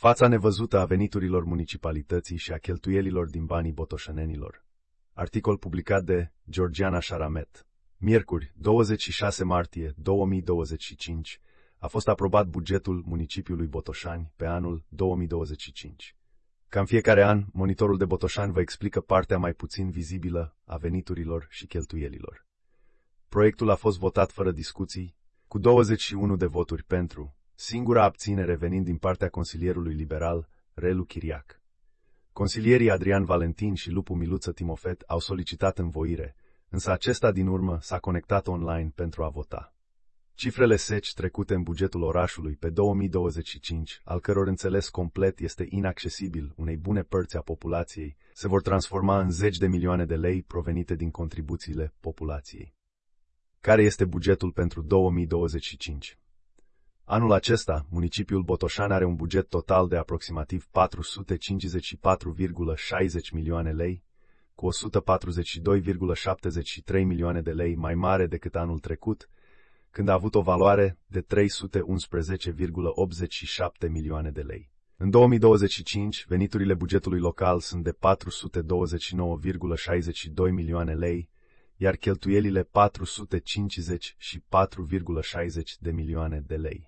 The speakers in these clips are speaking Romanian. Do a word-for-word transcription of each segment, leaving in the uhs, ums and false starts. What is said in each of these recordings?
Fața nevăzută a veniturilor municipalității și a cheltuielilor din banii botoșenenilor. Articol publicat de Georgiana Șaramet. Miercuri, douăzeci și șase martie două mii douăzeci și cinci, a fost aprobat bugetul municipiului Botoșani pe anul două mii douăzeci și cinci. Ca în fiecare an, monitorul de Botoșani vă explică partea mai puțin vizibilă a veniturilor și cheltuielilor. Proiectul a fost votat fără discuții, cu douăzeci și unu de voturi pentru, singura abținere venind din partea consilierului liberal, Relu Chiriac. Consilierii Adrian Valentin și Lupu Miluță Timofet au solicitat învoire, însă acesta din urmă s-a conectat online pentru a vota. Cifrele seci trecute în bugetul orașului pe două mii douăzeci și cinci, al căror înțeles complet este inaccesibil unei bune părți a populației, se vor transforma în zeci de milioane de lei provenite din contribuțiile populației. Care este bugetul pentru două mii douăzeci și cinci? Anul acesta, municipiul Botoșani are un buget total de aproximativ patru sute cincizeci și patru virgulă șaizeci milioane lei, cu o sută patruzeci și doi virgulă șaptezeci și trei milioane de lei mai mare decât anul trecut, când a avut o valoare de trei sute unsprezece virgulă optzeci și șapte milioane de lei. În două mii douăzeci și cinci, veniturile bugetului local sunt de patru sute douăzeci și nouă virgulă șaizeci și doi milioane lei, iar cheltuielile patru sute cincizeci și patru virgulă șaizeci de milioane de lei.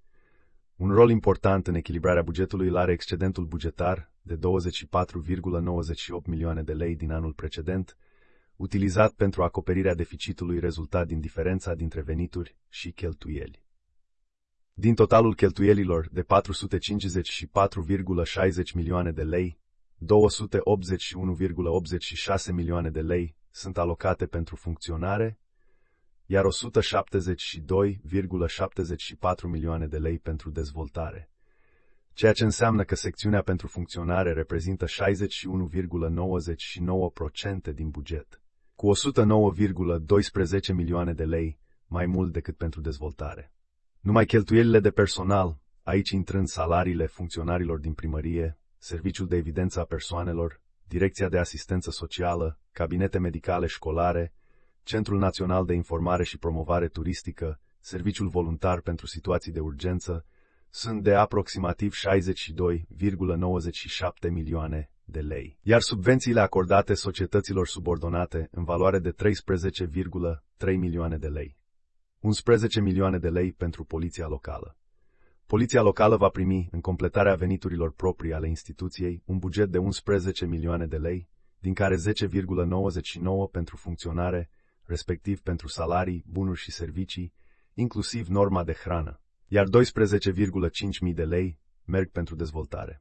Un rol important în echilibrarea bugetului îl are excedentul bugetar de douăzeci și patru virgulă nouăzeci și opt milioane de lei din anul precedent, utilizat pentru acoperirea deficitului rezultat din diferența dintre venituri și cheltuieli. Din totalul cheltuielilor de patru sute cincizeci și patru virgulă șaizeci milioane de lei, două sute optzeci și unu virgulă optzeci și șase milioane de lei sunt alocate pentru funcționare, iar o sută șaptezeci și doi virgulă șaptezeci și patru milioane de lei pentru dezvoltare, ceea ce înseamnă că secțiunea pentru funcționare reprezintă șaizeci și unu virgulă nouăzeci și nouă la sută din buget, cu o sută nouă virgulă doisprezece milioane de lei mai mult decât pentru dezvoltare. Numai cheltuielile de personal, aici intrând salariile funcționarilor din primărie, Serviciul de Evidență a Persoanelor, Direcția de Asistență Socială, Cabinete Medicale Școlare, Centrul Național de Informare și Promovare Turistică, Serviciul Voluntar pentru Situații de Urgență, sunt de aproximativ șaizeci și doi virgulă nouăzeci și șapte milioane de lei, iar subvențiile acordate societăților subordonate în valoare de treisprezece virgulă trei milioane de lei. unsprezece milioane de lei pentru Poliția Locală. Poliția Locală va primi, în completarea veniturilor proprii ale instituției, un buget de unsprezece milioane de lei, din care zece virgulă nouăzeci și nouă pentru funcționare, respectiv pentru salarii, bunuri și servicii, inclusiv norma de hrană, iar doisprezece virgulă cinci mii de lei merg pentru dezvoltare.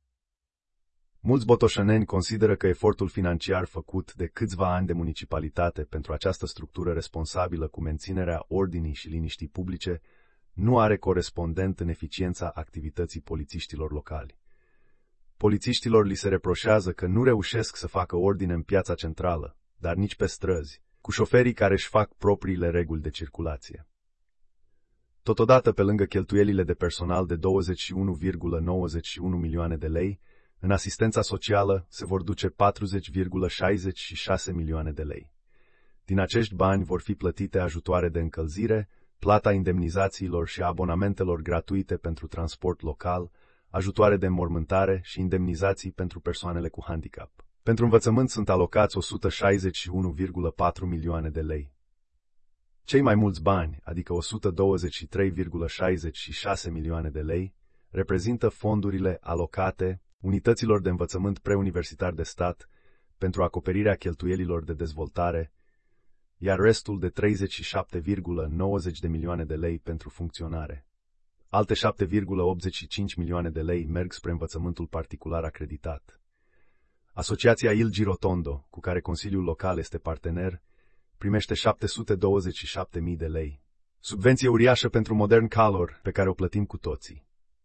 Mulți botoșeneni consideră că efortul financiar făcut de câțiva ani de municipalitate pentru această structură responsabilă cu menținerea ordinii și liniștii publice nu are corespondent în eficiența activității polițiștilor locali. Polițiștilor li se reproșează că nu reușesc să facă ordine în piața centrală, dar nici pe străzi, cu șoferii care își fac propriile reguli de circulație. Totodată, pe lângă cheltuielile de personal de douăzeci și unu virgulă nouăzeci și unu milioane de lei, în asistența socială se vor duce patruzeci virgulă șaizeci și șase milioane de lei. Din acești bani vor fi plătite ajutoare de încălzire, plata indemnizațiilor și abonamentelor gratuite pentru transport local, ajutoare de înmormântare și indemnizații pentru persoanele cu handicap. Pentru învățământ sunt alocați o sută șaizeci și unu virgulă patru milioane de lei. Cei mai mulți bani, adică o sută douăzeci și trei virgulă șaizeci și șase milioane de lei, reprezintă fondurile alocate unităților de învățământ preuniversitar de stat pentru acoperirea cheltuielilor de dezvoltare, iar restul de treizeci și șapte virgulă nouăzeci de milioane de lei pentru funcționare. Alte șapte virgulă optzeci și cinci milioane de lei merg spre învățământul particular acreditat. Asociația Il Girotondo, cu care Consiliul Local este partener, primește șapte sute douăzeci și șapte mii de lei. Subvenție uriașă pentru Modern Color, pe care o plătim cu toții.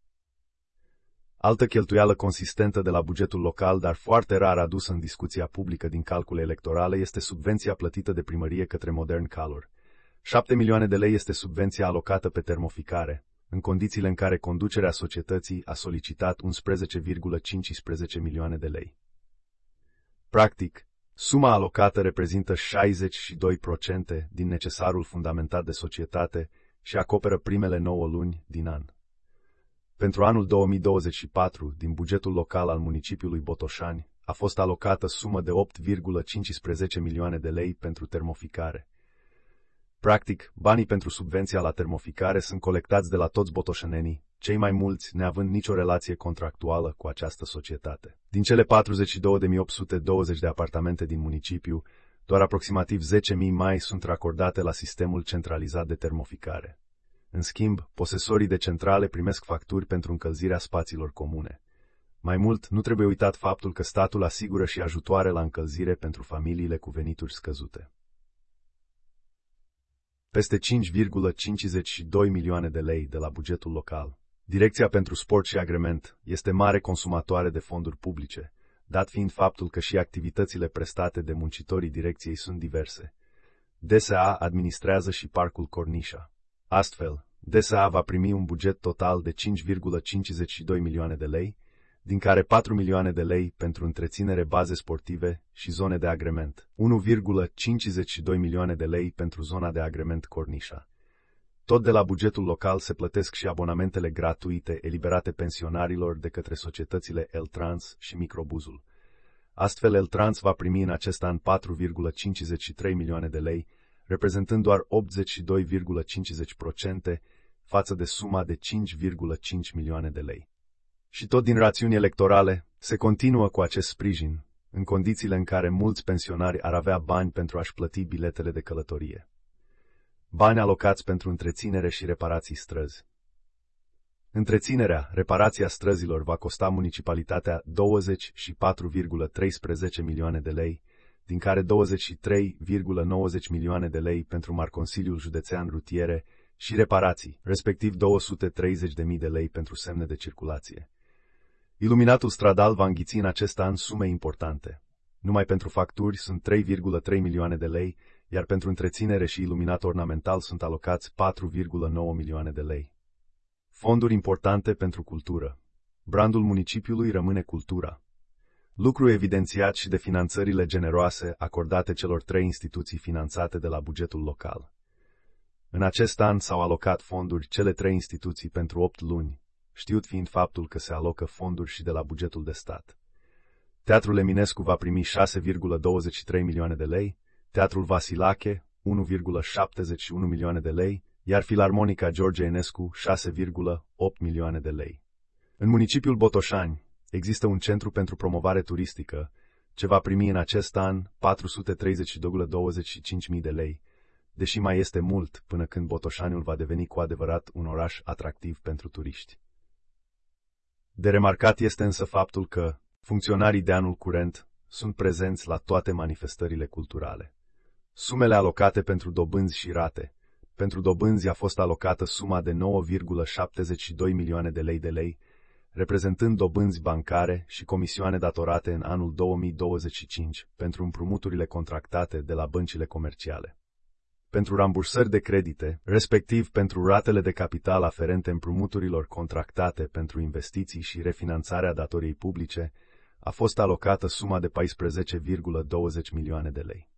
Altă cheltuială consistentă de la bugetul local, dar foarte rar adusă în discuția publică din calcule electorale, este subvenția plătită de primărie către Modern Color. șapte milioane de lei este subvenția alocată pe termoficare, în condițiile în care conducerea societății a solicitat unsprezece virgulă cincisprezece milioane de lei. Practic, suma alocată reprezintă șaizeci și doi la sută din necesarul fundamentat de societate și acoperă primele nouă luni din an. Pentru anul două mii douăzeci și patru, din bugetul local al municipiului Botoșani, a fost alocată sumă de opt virgulă cincisprezece milioane de lei pentru termoficare. Practic, banii pentru subvenția la termoficare sunt colectați de la toți botoșenenii, cei mai mulți neavând nicio relație contractuală cu această societate. Din cele patruzeci și două de mii opt sute douăzeci de apartamente din municipiu, doar aproximativ zece mii mai sunt racordate la sistemul centralizat de termoficare. În schimb, posesorii de centrale primesc facturi pentru încălzirea spațiilor comune. Mai mult, nu trebuie uitat faptul că statul asigură și ajutoare la încălzire pentru familiile cu venituri scăzute. Peste cinci virgulă cincizeci și doi milioane de lei de la bugetul local. Direcția pentru Sport și Agrement este mare consumatoare de fonduri publice, dat fiind faptul că și activitățile prestate de muncitorii direcției sunt diverse. D S A administrează și Parcul Cornișa. Astfel, D S A va primi un buget total de cinci virgulă cincizeci și doi milioane de lei, din care patru milioane de lei pentru întreținere baze sportive și zone de agrement, unu virgulă cincizeci și doi milioane de lei pentru zona de agrement Cornișa. Tot de la bugetul local se plătesc și abonamentele gratuite eliberate pensionarilor de către societățile Eltrans și Microbuzul. Astfel, Eltrans va primi în acest an patru virgulă cincizeci și trei milioane de lei, reprezentând doar optzeci și doi virgulă cincizeci la sută față de suma de cinci virgulă cinci milioane de lei. Și tot din rațiuni electorale, se continuă cu acest sprijin, în condițiile în care mulți pensionari ar avea bani pentru a-și plăti biletele de călătorie. Bani alocați pentru întreținere și reparații străzi. Întreținerea, reparația străzilor va costa municipalitatea douăzeci și patru virgulă treisprezece milioane de lei, din care douăzeci și trei virgulă nouăzeci milioane de lei pentru Marconsiliul Județean Rutiere și reparații, respectiv două sute treizeci de mii de lei pentru semne de circulație. Iluminatul stradal va înghiți în acest an sume importante. Numai pentru facturi sunt trei virgulă trei milioane de lei, iar pentru întreținere și iluminat ornamental sunt alocați patru virgulă nouă milioane de lei. Fonduri importante pentru cultură. Brandul municipiului rămâne cultura. Lucru evidențiat și de finanțările generoase acordate celor trei instituții finanțate de la bugetul local. În acest an s-au alocat fonduri cele trei instituții pentru opt luni, știut fiind faptul că se alocă fonduri și de la bugetul de stat. Teatrul Eminescu va primi șase virgulă douăzeci și trei milioane de lei, Teatrul Vasilache unu virgulă șaptezeci și unu milioane de lei, iar Filarmonica George Enescu șase virgulă opt milioane de lei. În municipiul Botoșani există un centru pentru promovare turistică, ce va primi în acest an patru sute treizeci virgulă douăzeci și cinci mii de lei, deși mai este mult până când Botoșaniul va deveni cu adevărat un oraș atractiv pentru turiști. De remarcat este însă faptul că funcționarii de anul curent sunt prezenți la toate manifestările culturale. Sumele alocate pentru dobânzi și rate. Pentru dobânzi a fost alocată suma de nouă virgulă șaptezeci și doi milioane de lei de lei, reprezentând dobânzi bancare și comisioane datorate în anul două mii douăzeci și cinci pentru împrumuturile contractate de la băncile comerciale. Pentru rambursări de credite, respectiv pentru ratele de capital aferente împrumuturilor contractate pentru investiții și refinanțarea datoriei publice, a fost alocată suma de paisprezece virgulă douăzeci milioane de lei.